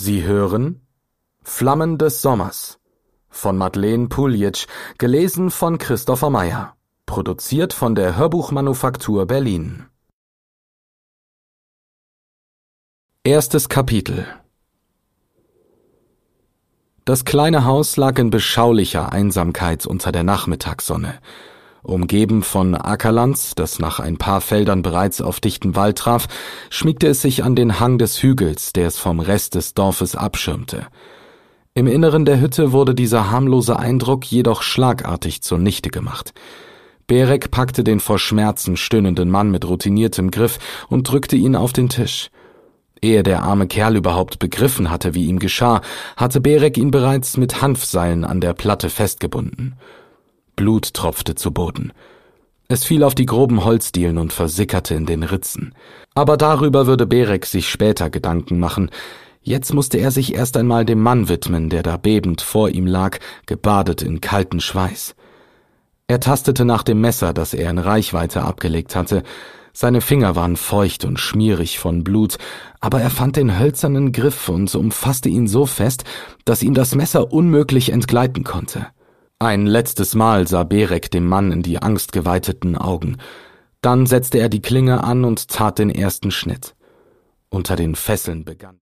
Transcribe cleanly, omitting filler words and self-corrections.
Sie hören Flammen des Sommers von Madeleine Puljic, gelesen von Christopher Meyer, produziert von der Hörbuchmanufaktur Berlin. Erstes Kapitel. Das kleine Haus lag in beschaulicher Einsamkeit unter der Nachmittagssonne. Umgeben von Ackerland, das nach ein paar Feldern bereits auf dichten Wald traf, schmiegte es sich an den Hang des Hügels, der es vom Rest des Dorfes abschirmte. Im Inneren der Hütte wurde dieser harmlose Eindruck jedoch schlagartig zunichte gemacht. Berek packte den vor Schmerzen stöhnenden Mann mit routiniertem Griff und drückte ihn auf den Tisch. Ehe der arme Kerl überhaupt begriffen hatte, wie ihm geschah, hatte Berek ihn bereits mit Hanfseilen an der Platte festgebunden. Blut tropfte zu Boden. Es fiel auf die groben Holzdielen und versickerte in den Ritzen. Aber darüber würde Berek sich später Gedanken machen. Jetzt musste er sich erst einmal dem Mann widmen, der da bebend vor ihm lag, gebadet in kalten Schweiß. Er tastete nach dem Messer, das er in Reichweite abgelegt hatte. Seine Finger waren feucht und schmierig von Blut, aber er fand den hölzernen Griff und umfasste ihn so fest, dass ihm das Messer unmöglich entgleiten konnte. Ein letztes Mal sah Berek dem Mann in die angstgeweiteten Augen. Dann setzte er die Klinge an und tat den ersten Schnitt. Unter den Fesseln begann